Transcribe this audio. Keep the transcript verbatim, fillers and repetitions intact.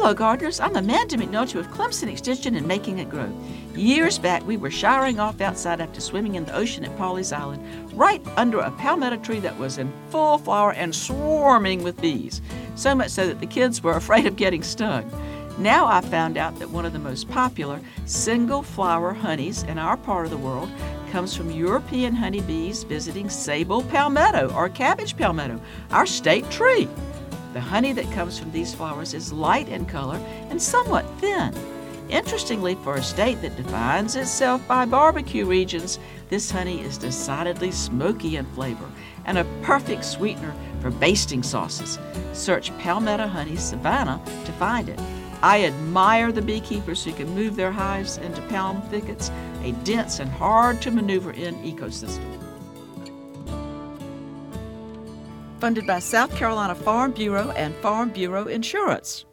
Hello, gardeners. I'm Amanda McNulty with Clemson Extension and Making It Grow. Years back, we were showering off outside after swimming in the ocean at Pawleys Island, right under a palmetto tree that was in full flower and swarming with bees, so much so that the kids were afraid of getting stung. Now I found out that one of the most popular single-flower honeys in our part of the world comes from European honeybees visiting sable palmetto, or cabbage palmetto, our state tree. The honey that comes from these flowers is light in color and somewhat thin. Interestingly, for a state that defines itself by barbecue regions, this honey is decidedly smoky in flavor and a perfect sweetener for basting sauces. Search Palmetto Honey Savannah to find it. I admire the beekeepers who can move their hives into palm thickets, a dense and hard-to-maneuver-in ecosystem. Funded by South Carolina Farm Bureau and Farm Bureau Insurance.